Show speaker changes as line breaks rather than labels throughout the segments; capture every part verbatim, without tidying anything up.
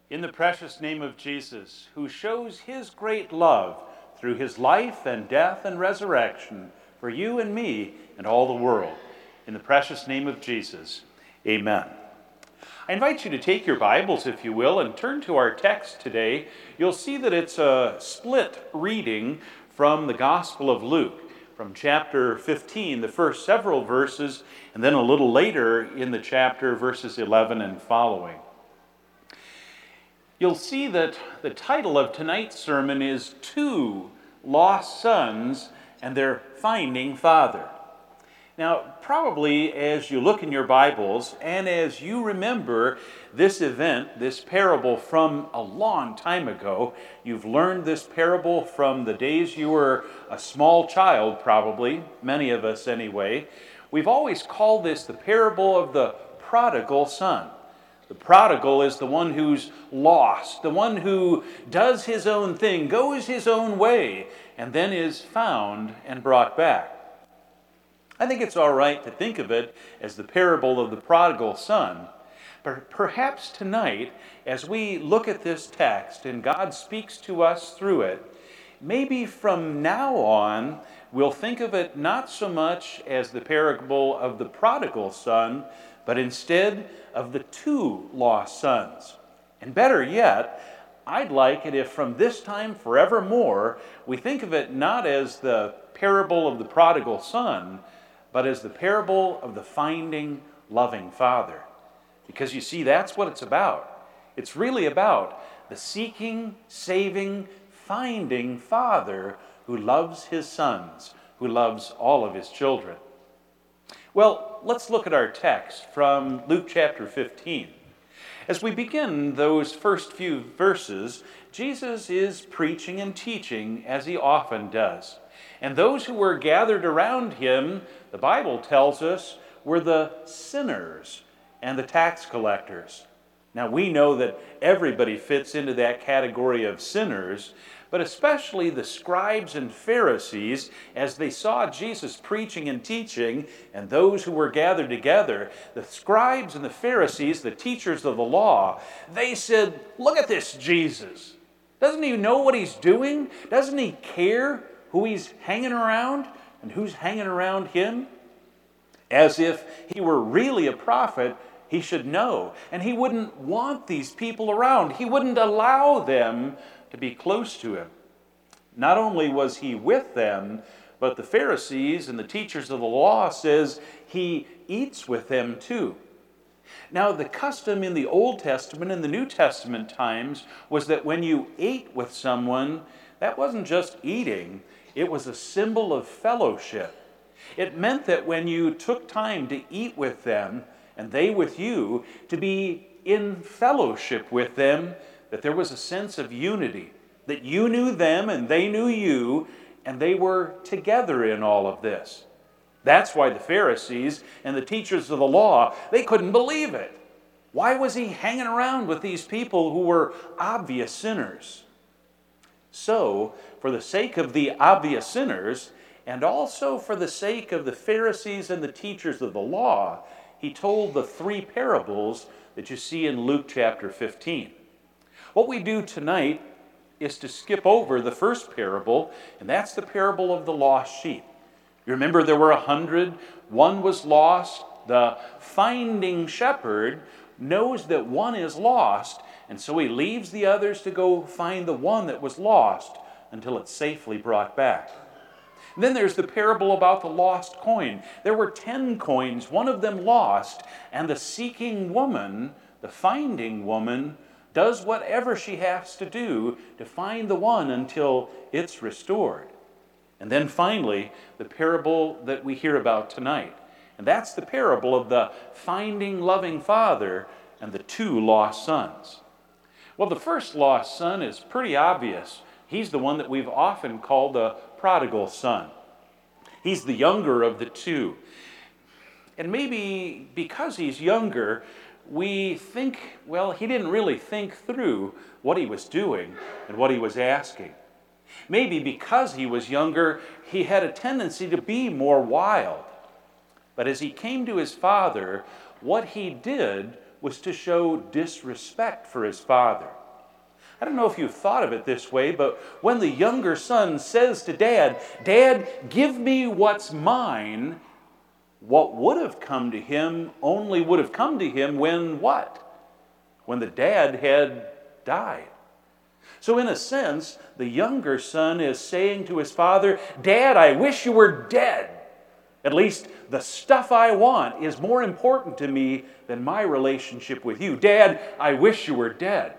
In the precious name of Jesus, who shows his great love through his life and death and resurrection for you and me and all the world. In the precious name of Jesus, amen. I invite you to take your Bibles, if you will, and turn to our text today. You'll see that it's a split reading from the Gospel of Luke, from chapter fifteen, the first several verses, and then a little later in the chapter, verses eleven and following. You'll see that the title of tonight's sermon is Two Lost Sons and Their Finding Father. Now, probably as you look in your Bibles and as you remember this event, this parable from a long time ago, you've learned this parable from the days you were a small child, probably, many of us anyway. We've always called this the parable of the prodigal son. The prodigal is the one who's lost, the one who does his own thing, goes his own way, and then is found and brought back. I think it's all right to think of it as the parable of the prodigal son, but perhaps tonight, as we look at this text and God speaks to us through it, maybe from now on we'll think of it not so much as the parable of the prodigal son, but instead of the two lost sons. And better yet, I'd like it if from this time forevermore, we think of it not as the parable of the prodigal son, but as the parable of the finding, loving father. Because you see, that's what it's about. It's really about the seeking, saving, finding father who loves his sons, who loves all of his children. Well, let's look at our text from Luke chapter fifteen. As we begin those first few verses, Jesus is preaching and teaching as he often does. And those who were gathered around him, the Bible tells us, were the sinners and the tax collectors. Now, we know that everybody fits into that category of sinners, but especially the scribes and Pharisees, as they saw Jesus preaching and teaching, and those who were gathered together, the scribes and the Pharisees, the teachers of the law, they said, "Look at this Jesus. Doesn't he know what he's doing? Doesn't he care who he's hanging around and who's hanging around him?" As if he were really a prophet, he should know. And he wouldn't want these people around. He wouldn't allow them to be close to him. Not only was he with them, but the Pharisees and the teachers of the law says he eats with them too. Now, the custom in the Old Testament and the New Testament times was that when you ate with someone, that wasn't just eating, it was a symbol of fellowship. It meant that when you took time to eat with them, and they with you, to be in fellowship with them, that there was a sense of unity, that you knew them and they knew you, and they were together in all of this. That's why the Pharisees and the teachers of the law, they couldn't believe it. Why was he hanging around with these people who were obvious sinners? So, for the sake of the obvious sinners, and also for the sake of the Pharisees and the teachers of the law, he told the three parables that you see in Luke chapter fifteen. What we do tonight is to skip over the first parable, and that's the parable of the lost sheep. You remember there were a hundred, one was lost. The finding shepherd knows that one is lost, and so he leaves the others to go find the one that was lost until it's safely brought back. And then there's the parable about the lost coin. There were ten coins, one of them lost, and the seeking woman, the finding woman, does whatever she has to do to find the one until it's restored. And then finally, the parable that we hear about tonight. And that's the parable of the finding loving father and the two lost sons. Well, the first lost son is pretty obvious. He's the one that we've often called the prodigal son. He's the younger of the two. And maybe because he's younger, we think, well, he didn't really think through what he was doing and what he was asking. Maybe because he was younger, he had a tendency to be more wild. But as he came to his father, what he did was to show disrespect for his father. I don't know if you've thought of it this way, but when the younger son says to Dad, "Dad, give me what's mine," what would have come to him only would have come to him when what? When the dad had died. So in a sense, the younger son is saying to his father, "Dad, I wish you were dead. At least the stuff I want is more important to me than my relationship with you. Dad, I wish you were dead.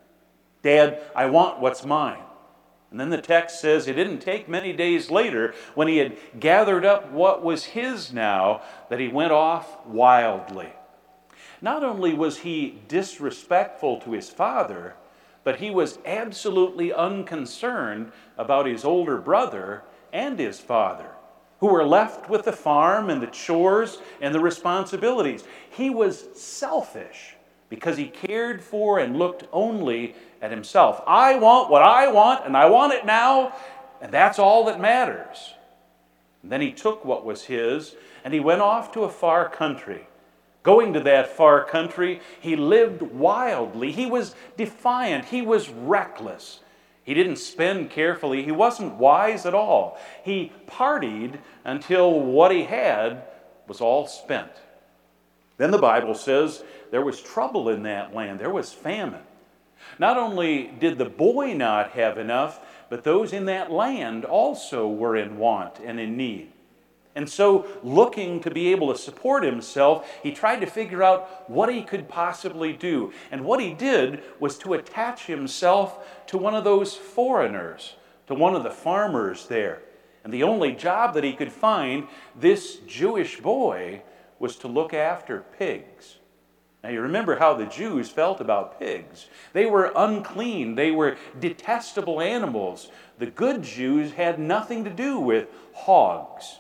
Dad, I want what's mine." And then the text says it didn't take many days later, when he had gathered up what was his now, that he went off wildly. Not only was he disrespectful to his father, but he was absolutely unconcerned about his older brother and his father, who were left with the farm and the chores and the responsibilities. He was selfish because he cared for and looked only at himself. I want what I want, and I want it now, and that's all that matters. And then he took what was his, and he went off to a far country. Going to that far country, he lived wildly. He was defiant. He was reckless. He didn't spend carefully. He wasn't wise at all. He partied until what he had was all spent. Then the Bible says there was trouble in that land. There was famine. Not only did the boy not have enough, but those in that land also were in want and in need. And so, looking to be able to support himself, he tried to figure out what he could possibly do. And what he did was to attach himself to one of those foreigners, to one of the farmers there. And the only job that he could find, this Jewish boy, was to look after pigs. Now you remember how the Jews felt about pigs. They were unclean. They were detestable animals. The good Jews had nothing to do with hogs.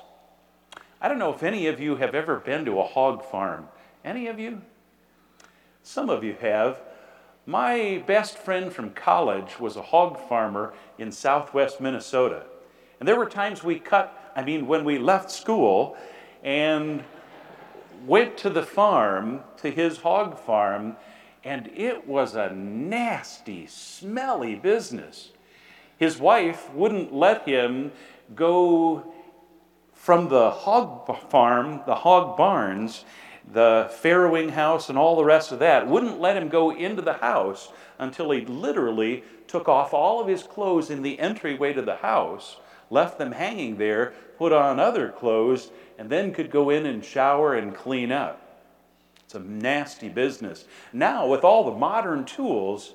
I don't know if any of you have ever been to a hog farm. Any of you? Some of you have. My best friend from college was a hog farmer in southwest Minnesota. And there were times we cut, I mean, when we left school and went to the farm, to his hog farm, and it was a nasty, smelly business. His wife wouldn't let him go from the hog farm, the hog barns, the farrowing house and all the rest of that, wouldn't let him go into the house until he literally took off all of his clothes in the entryway to the house, left them hanging there, put on other clothes, and then could go in and shower and clean up. It's a nasty business. Now, with all the modern tools,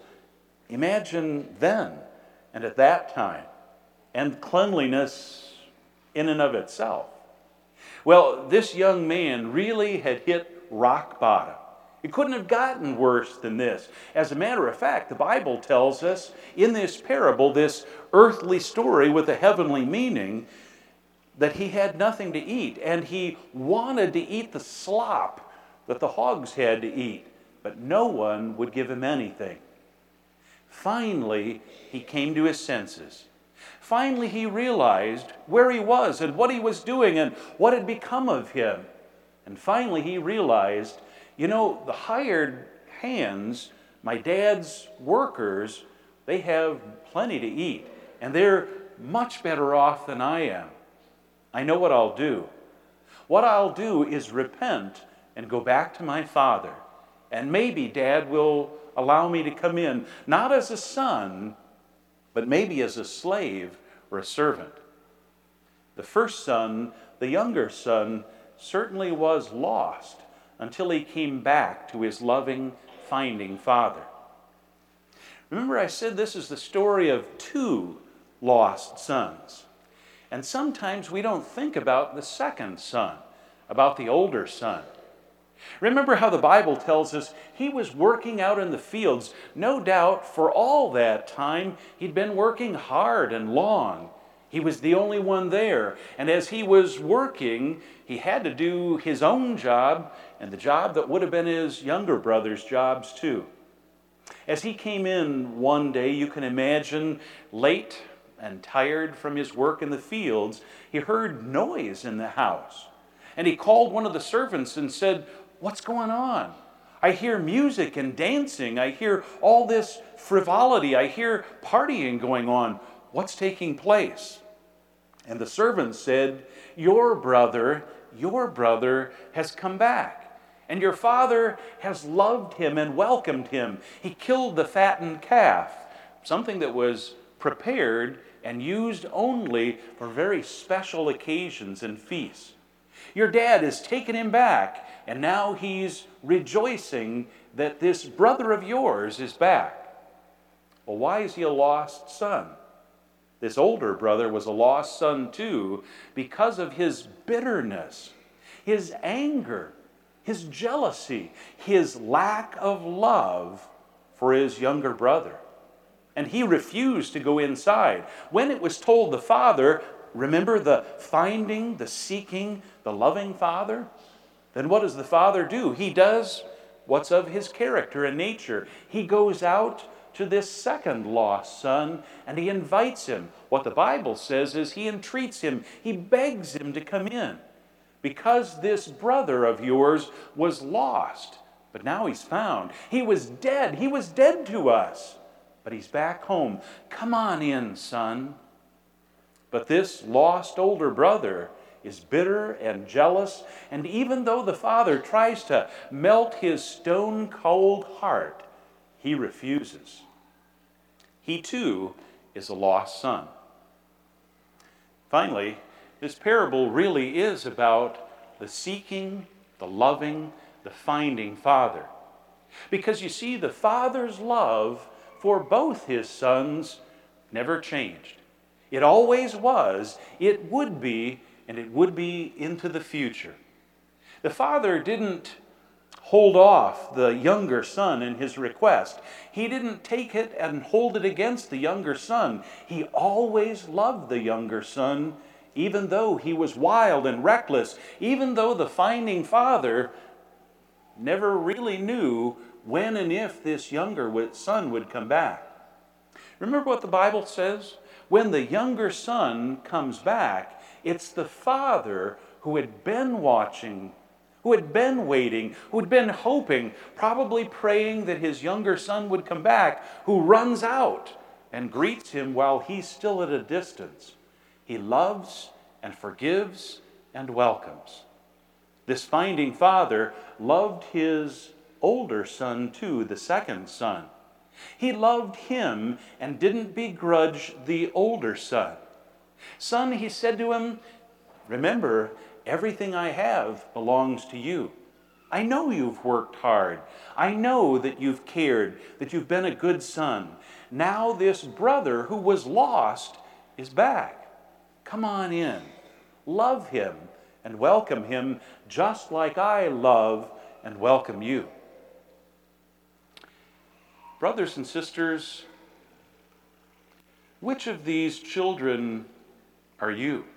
imagine then and at that time, and cleanliness in and of itself. Well, this young man really had hit rock bottom. It couldn't have gotten worse than this. As a matter of fact, the Bible tells us in this parable, this earthly story with a heavenly meaning, that he had nothing to eat, and he wanted to eat the slop that the hogs had to eat, but no one would give him anything. Finally, he came to his senses. Finally, he realized where he was and what he was doing and what had become of him. And finally, he realized, you know, the hired hands, my dad's workers, they have plenty to eat, and they're much better off than I am. I know what I'll do. What I'll do is repent and go back to my father. And maybe Dad will allow me to come in, not as a son, but maybe as a slave or a servant. The first son, the younger son, certainly was lost until he came back to his loving, finding father. Remember, I said this is the story of two lost sons. And sometimes we don't think about the second son, about the older son. Remember how the Bible tells us he was working out in the fields. No doubt for all that time he'd been working hard and long. He was the only one there. And as he was working, he had to do his own job and the job that would have been his younger brother's jobs too. As he came in one day, you can imagine, late and tired from his work in the fields, he heard noise in the house. And he called one of the servants and said, "What's going on? I hear music and dancing. I hear all this frivolity. I hear partying going on. What's taking place?" And the servant said, "Your brother, your brother has come back, and your father has loved him and welcomed him. He killed the fattened calf," something that was prepared and used only for very special occasions and feasts. "Your dad has taken him back, and now he's rejoicing that this brother of yours is back." Well, why is he a lost son? This older brother was a lost son too because of his bitterness, his anger, his jealousy, his lack of love for his younger brother. And he refused to go inside. When it was told the father, remember the finding, the seeking, the loving father? Then what does the father do? He does what's of his character and nature. He goes out to this second lost son, and he invites him. What the Bible says is he entreats him, he begs him to come in. Because this brother of yours was lost, but now he's found. He was dead. He was dead to us, but he's back home. Come on in, son. But this lost older brother is bitter and jealous, and even though the father tries to melt his stone-cold heart, he refuses. He too is a lost son. Finally, this parable really is about the seeking, the loving, the finding father. Because you see, the father's love for both his sons never changed. It always was, it would be, and it would be into the future. The father didn't hold off the younger son in his request. He didn't take it and hold it against the younger son. He always loved the younger son, even though he was wild and reckless, even though the finding father never really knew when and if this younger son would come back. Remember what the Bible says? When the younger son comes back, it's the father who had been watching, who had been waiting, who had been hoping, probably praying that his younger son would come back, who runs out and greets him while he's still at a distance. He loves and forgives and welcomes. This finding father loved his older son too, the second son. He loved him and didn't begrudge the older son. "Son," he said to him, "remember, everything I have belongs to you. I know you've worked hard. I know that you've cared, that you've been a good son. Now this brother who was lost is back. Come on in. Love him and welcome him just like I love and welcome you." Brothers and sisters, which of these children are you?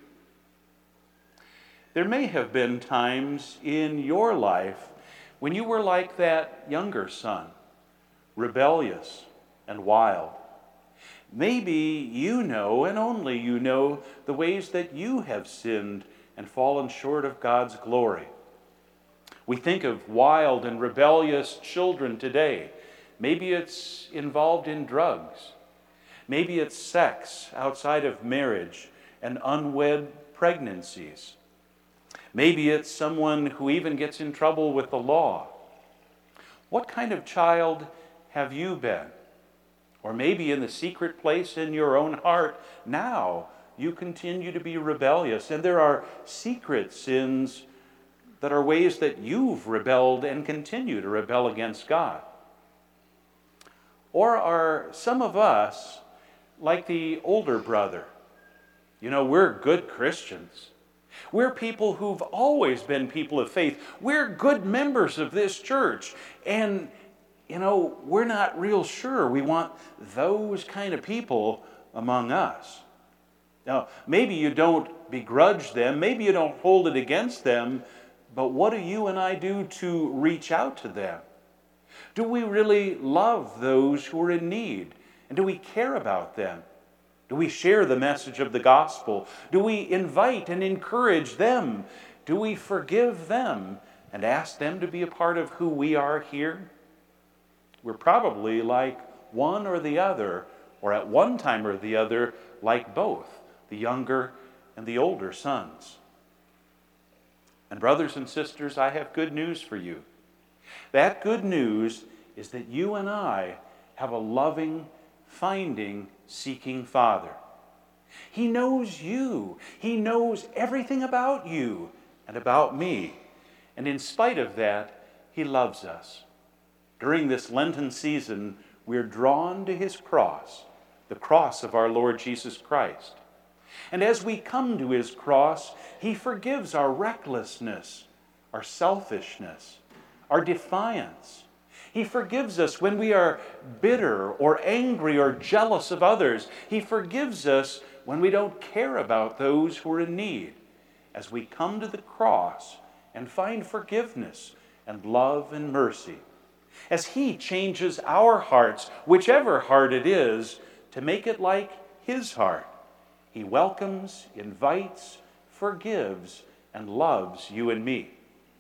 There may have been times in your life when you were like that younger son, rebellious and wild. Maybe you know, and only you know, the ways that you have sinned and fallen short of God's glory. We think of wild and rebellious children today. Maybe it's involved in drugs. Maybe it's sex outside of marriage and unwed pregnancies. Maybe it's someone who even gets in trouble with the law. What kind of child have you been? Or maybe in the secret place in your own heart, now you continue to be rebellious, and there are secret sins that are ways that you've rebelled and continue to rebel against God. Or are some of us like the older brother? You know, we're good Christians. We're people who've always been people of faith. We're good members of this church. And, you know, we're not real sure we want those kind of people among us. Now, maybe you don't begrudge them. Maybe you don't hold it against them. But what do you and I do to reach out to them? Do we really love those who are in need? And do we care about them? Do we share the message of the gospel? Do we invite and encourage them? Do we forgive them and ask them to be a part of who we are here? We're probably like one or the other, or at one time or the other, like both, the younger and the older sons. And brothers and sisters, I have good news for you. That good news is that you and I have a loving, finding, seeking Father. He knows you. He knows everything about you and about me. And in spite of that, He loves us. During this Lenten season, we're drawn to His cross, the cross of our Lord Jesus Christ. And as we come to His cross, He forgives our recklessness, our selfishness, our defiance. He forgives us when we are bitter or angry or jealous of others. He forgives us when we don't care about those who are in need. As we come to the cross and find forgiveness and love and mercy. As He changes our hearts, whichever heart it is, to make it like His heart. He welcomes, invites, forgives, and loves you and me.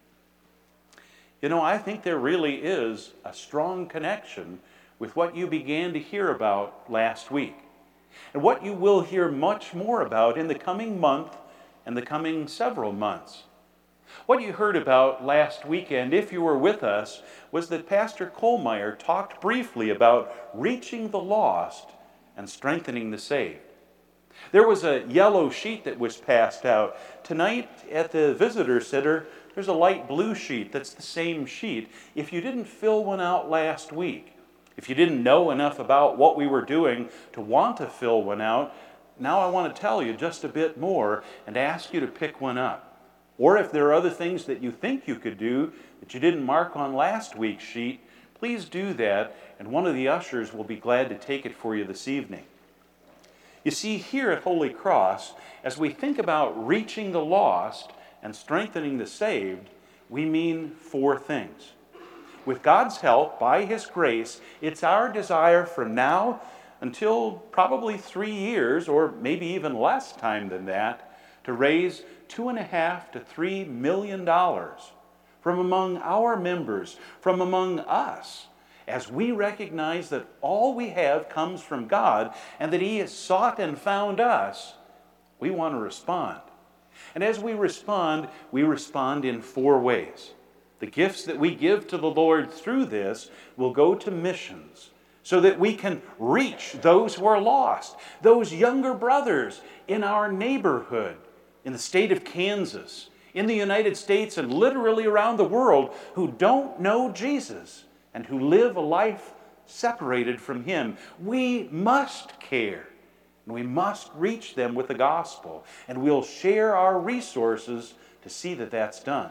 You know, I think there really is a strong connection with what you began to hear about last week, and what you will hear much more about in the coming month and the coming several months. What you heard about last weekend, if you were with us, was that Pastor Kohlmeyer talked briefly about reaching the lost and strengthening the saved. There was a yellow sheet that was passed out. Tonight at the visitor center, there's a light blue sheet that's the same sheet. If you didn't fill one out last week, if you didn't know enough about what we were doing to want to fill one out, now I want to tell you just a bit more and ask you to pick one up. Or if there are other things that you think you could do that you didn't mark on last week's sheet, please do that, and one of the ushers will be glad to take it for you this evening. You see, here at Holy Cross, as we think about reaching the lost and strengthening the saved, we mean four things. With God's help, by His grace, it's our desire from now until probably three years, or maybe even less time than that, to raise two and a half to three million dollars from among our members, from among us, as we recognize that all we have comes from God and that He has sought and found us. We want to respond. And as we respond, we respond in four ways. The gifts that we give to the Lord through this will go to missions, so that we can reach those who are lost, those younger brothers in our neighborhood, in the state of Kansas, in the United States, and literally around the world who don't know Jesus and who live a life separated from Him. We must care, and we must reach them with the gospel, and we'll share our resources to see that that's done.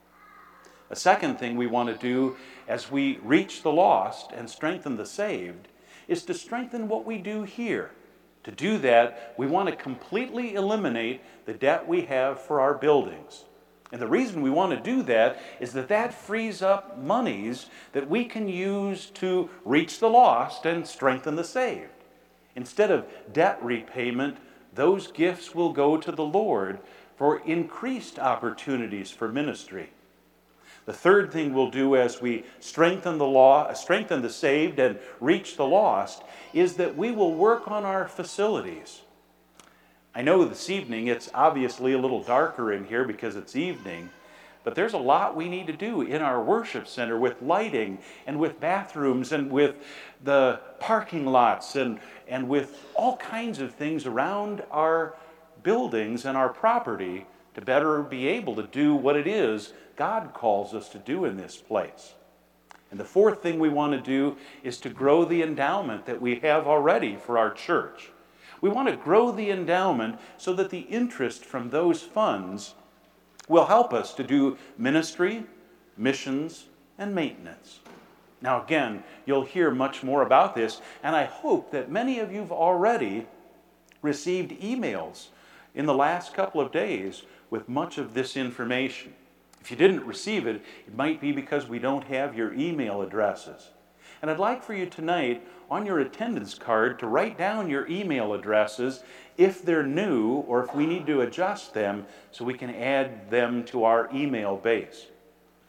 A second thing we want to do as we reach the lost and strengthen the saved is to strengthen what we do here. To do that, we want to completely eliminate the debt we have for our buildings. And the reason we want to do that is that that frees up monies that we can use to reach the lost and strengthen the saved. Instead of debt repayment, those gifts will go to the Lord for increased opportunities for ministry. The third thing we'll do as we strengthen the law, strengthen the saved and reach the lost is that we will work on our facilities. I know this evening it's obviously a little darker in here because it's evening, but there's a lot we need to do in our worship center with lighting and with bathrooms and with the parking lots and, and with all kinds of things around our buildings and our property to better be able to do what it is God calls us to do in this place. And the fourth thing we want to do is to grow the endowment that we have already for our church. We want to grow the endowment so that the interest from those funds will help us to do ministry, missions, and maintenance. Now again, you'll hear much more about this, and I hope that many of you have already received emails in the last couple of days with much of this information. If you didn't receive it, it might be because we don't have your email addresses. And I'd like for you tonight, on your attendance card, to write down your email addresses if they're new or if we need to adjust them so we can add them to our email base.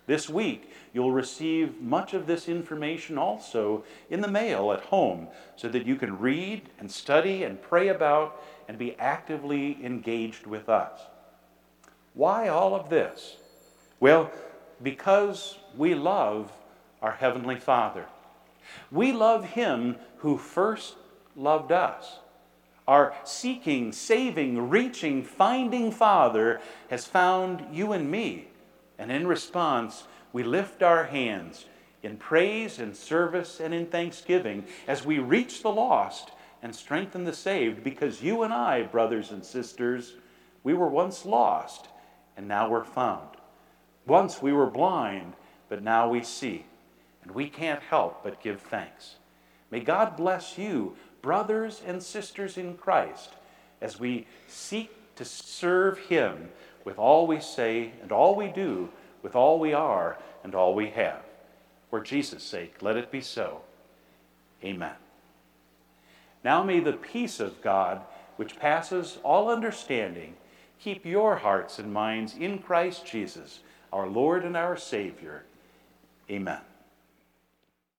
This week, you'll receive much of this information also in the mail at home so that you can read and study and pray about and be actively engaged with us. Why all of this? Well, because we love our Heavenly Father. We love Him who first loved us. Our seeking, saving, reaching, finding Father has found you and me. And in response, we lift our hands in praise and service and in thanksgiving as we reach the lost and strengthen the saved, because you and I, brothers and sisters, we were once lost and now we're found. Once we were blind, but now we see. And we can't help but give thanks. May God bless you, brothers and sisters in Christ, as we seek to serve Him with all we say and all we do, with all we are and all we have. For Jesus' sake, let it be so. Amen. Now may the peace of God, which passes all understanding, keep your hearts and minds in Christ Jesus, our Lord and our Savior. Amen.